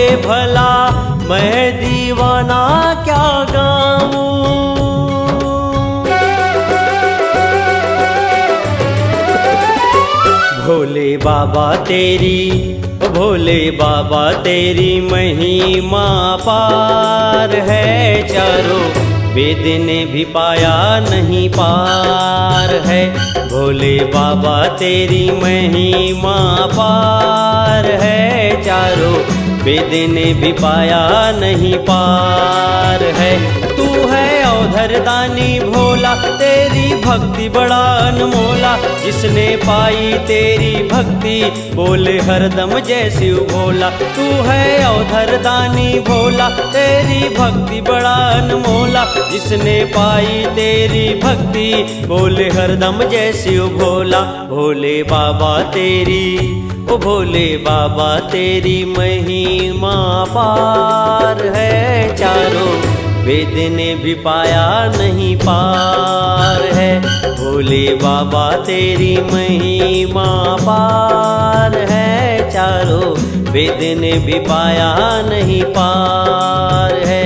भला मैं दीवाना क्या गाऊं। भोले बाबा तेरी, भोले बाबा तेरी महिमा पार है, चारों वेद ने भी पाया नहीं पार है। भोले बाबा तेरी महिमा पार है, चारों वेद ने भी पाया नहीं पार है। तू है औधर दानी भोला, तेरी भक्ति बड़ा अनमोला, जिसने पाई तेरी भक्ति बोले हरदम जय शिव भोला। तू है औधर दानी भोला, तेरी भक्ति बड़ा अनमोला, जिसने पाई तेरी भक्ति बोले हरदम जय शिव भोला। भोले बाबा तेरी, ओ भोले बाबा तेरी महिमा पार है, चारों वेद ने भी पाया नहीं पार है। भोले बाबा तेरी महिमा पार है, चारों वेद ने भी पाया नहीं पार है।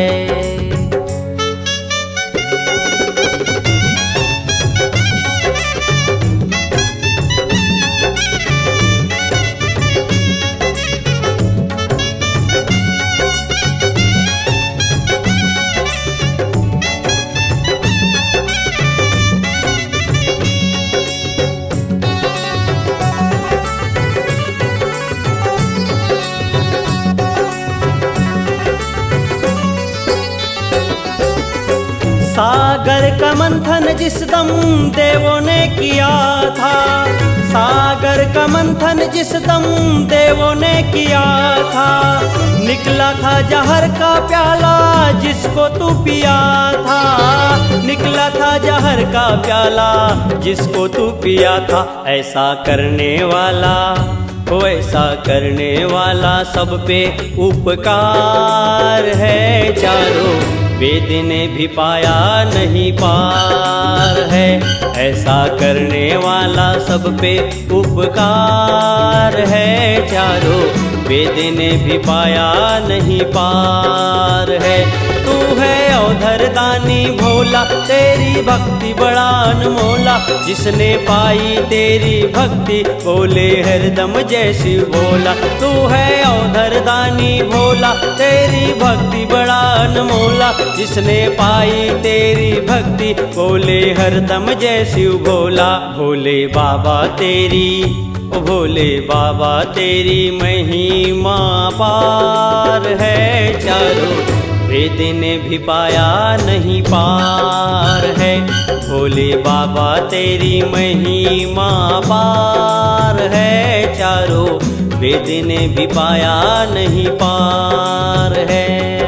सागर का मंथन जिस दम देवों ने किया था, सागर का मंथन जिस दम देवों ने किया था, निकला था जहर का प्याला जिसको तू पिया था, निकला था जहर का प्याला जिसको तू पिया था। ऐसा करने वाला, ओ ऐसा करने वाला सब पे उपकार है, चारों वेद ने भी पाया नहीं पार है। ऐसा करने वाला सब पे उपकार है, चारों वेद ने भी पाया नहीं पार है। तू है औधर दानी भोला, तेरी भक्ति बड़ा अनमोला, जिसने पाई तेरी भक्ति बोले हरदम जय शिव भोला। तू है औधर दानी भोला, तेरी भक्ति बड़ा अनमोला, जिसने पाई तेरी भक्ति बोले हरदम जय शिव भोला। भोले बाबा तेरी, ओ भोले बाबा तेरी महिमा पार है, चारों वेद ने भी पाया नहीं पार है। भोले बाबा तेरी महिमा पार है, चारों वेद ने भी पाया नहीं पार है।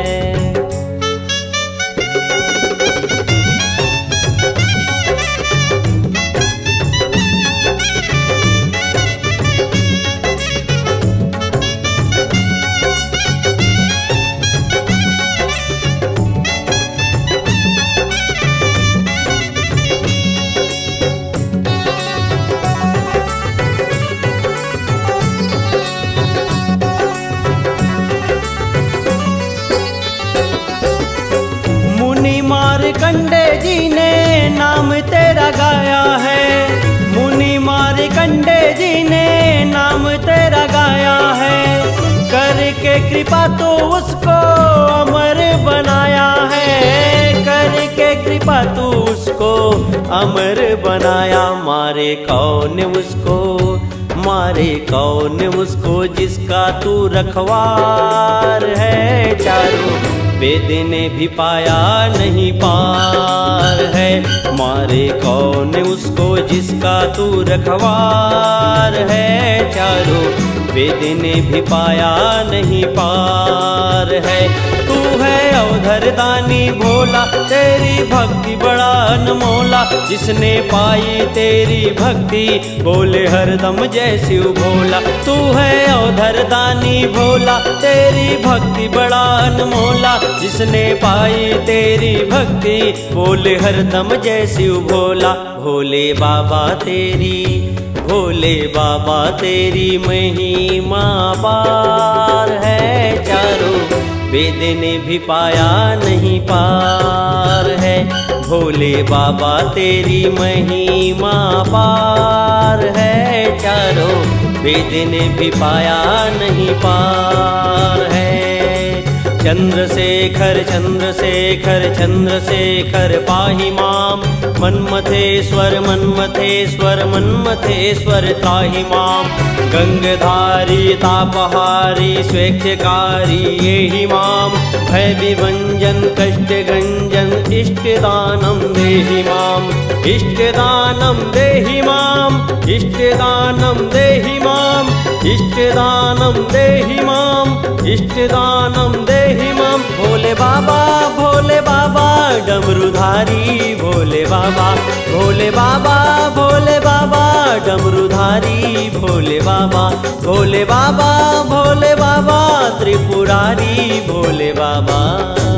मार्कंडे जी ने नाम तेरा गाया है, मुनि मार्कंडे जी ने नाम तेरा गाया है, करके कृपा तो उसको अमर बनाया है, करके कृपा तो उसको अमर बनाया। मारे कौन उसको, मारे कौन उसको जिसका तू रखवार है, चारों वेद ने भी पाया नहीं पार है। मारे कौन उसको जिसका तू रखवार है, चारों वेद ने भी पाया नहीं पार है। तू है औधर दानी भोला, तेरी भक्ति बड़ा अनमोला, जिसने पाई तेरी भक्ति बोले हरदम जय शिव भोला। तू है औधर दानी भोला, तेरी भक्ति बड़ा अनमोला, जिसने पाई तेरी भक्ति बोले हरदम जय शिव भोला। भोले बाबा तेरी, भोले बाबा तेरी महिमा पार है, चारों वेद ने भी पाया नहीं पार है। भोले बाबा तेरी महिमा पार है, चारों वेद ने भी पाया नहीं पार है। चंद्रशेखर चंद्रशेखर चंद्रशेखर पाहि माम, मन्मथेश्वर मन्मथेश्वर मन्मथेश्वर त्राहि माम। गंगधारी तापहारी स्वेच्छकारी येहि माम, भय विभंजन कष्ट गंजन इष्टदानं देहि माम। इष्टदानं देहि माम, इष्टदानं देहि माम, इष्टदानं देहि माम, इष्टदानं देहि माम। भोले बाबा डमरूधारी, भोले बाबा भोले बाबा भोले बाबा डमरूधारी, भोले बाबा भोले बाबा भोले बाबा त्रिपुरारी, भोले बाबा।